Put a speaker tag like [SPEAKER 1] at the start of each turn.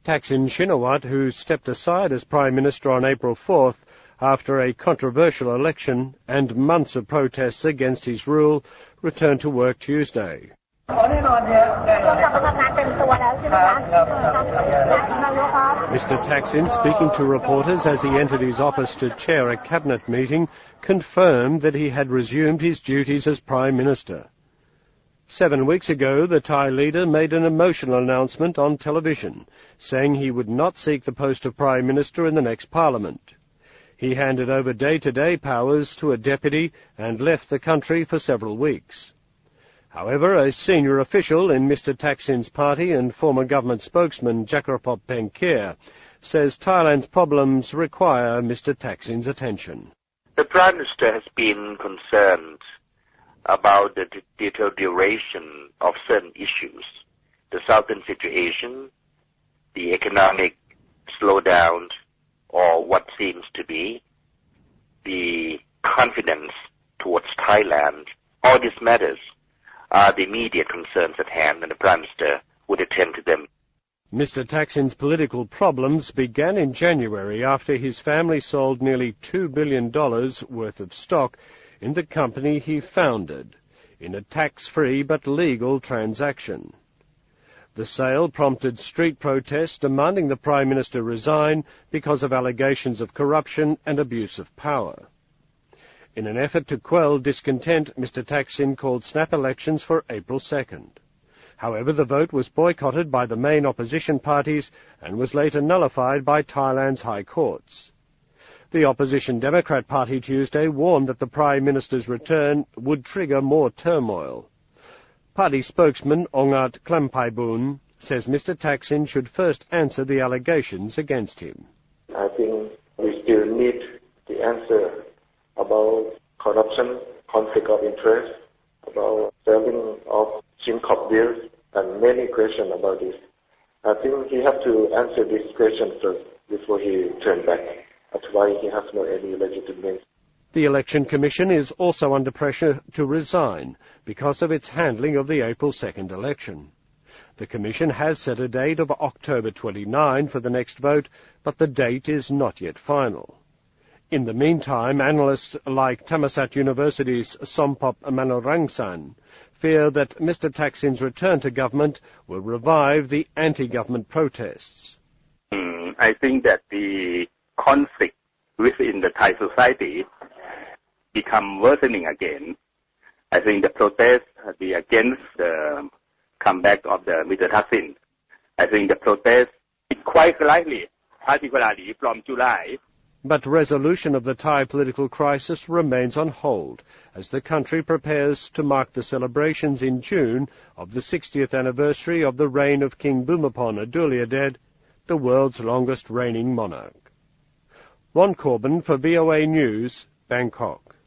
[SPEAKER 1] Thaksin Shinawatra, who stepped aside as Prime Minister on April 4th after a controversial election and months of protests against his rule, returned to work Tuesday. Mr. Thaksin, speaking to reporters as he entered his office to chair a cabinet meeting, confirmed that he had resumed his duties as Prime Minister. 7 weeks ago, the Thai leader made an emotional announcement on television, saying he would not seek the post of Prime Minister in the next Parliament. He handed over day-to-day powers to a deputy and left the country for several weeks. However, a senior official in Mr. Thaksin's party and former government spokesman Jakrapop Pengkir says Thailand's problems require Mr. Thaksin's attention.
[SPEAKER 2] The Prime Minister has been concerned about the deterioration of certain issues, the southern situation, the economic slowdown, or what seems to be the confidence towards Thailand. All these matters are the immediate concerns at hand, and the Prime Minister would attend to them.
[SPEAKER 1] Mr. Thaksin's political problems began in January after his family sold nearly $2 billion worth of stock in the company he founded, in a tax-free but legal transaction. The sale prompted street protests demanding the Prime Minister resign because of allegations of corruption and abuse of power. In an effort to quell discontent, Mr. Thaksin called snap elections for April 2nd. However, the vote was boycotted by the main opposition parties and was later nullified by Thailand's high courts. The opposition Democrat Party Tuesday warned that the Prime Minister's return would trigger more turmoil. Party spokesman Ongat Klampaiboon says Mr. Thaksin should first answer the allegations against him.
[SPEAKER 3] I think we still need the answer about corruption, conflict of interest, about selling of Shinkhop deals, and many questions about this. I think he has to answer these questions first before he turns back. That's why he has no any legitimate.
[SPEAKER 1] The Election Commission is also under pressure to resign because of its handling of the April 2nd election. The Commission has set a date of October 29 for the next vote, but the date is not yet final. In the meantime, analysts like Thammasat University's Sompop Manorangsan fear that Mr. Thaksin's return to government will revive the anti-government protests.
[SPEAKER 4] I think that the conflict within the Thai society become worsening again. I think the protests against the comeback of Mr. Thaksin. I think the protests is quite likely, particularly from July.
[SPEAKER 1] But resolution of the Thai political crisis remains on hold as the country prepares to mark the celebrations in June of the 60th anniversary of the reign of King Bhumibol Adulyadej, the world's longest reigning monarch. Ron Corbin for VOA News, Bangkok.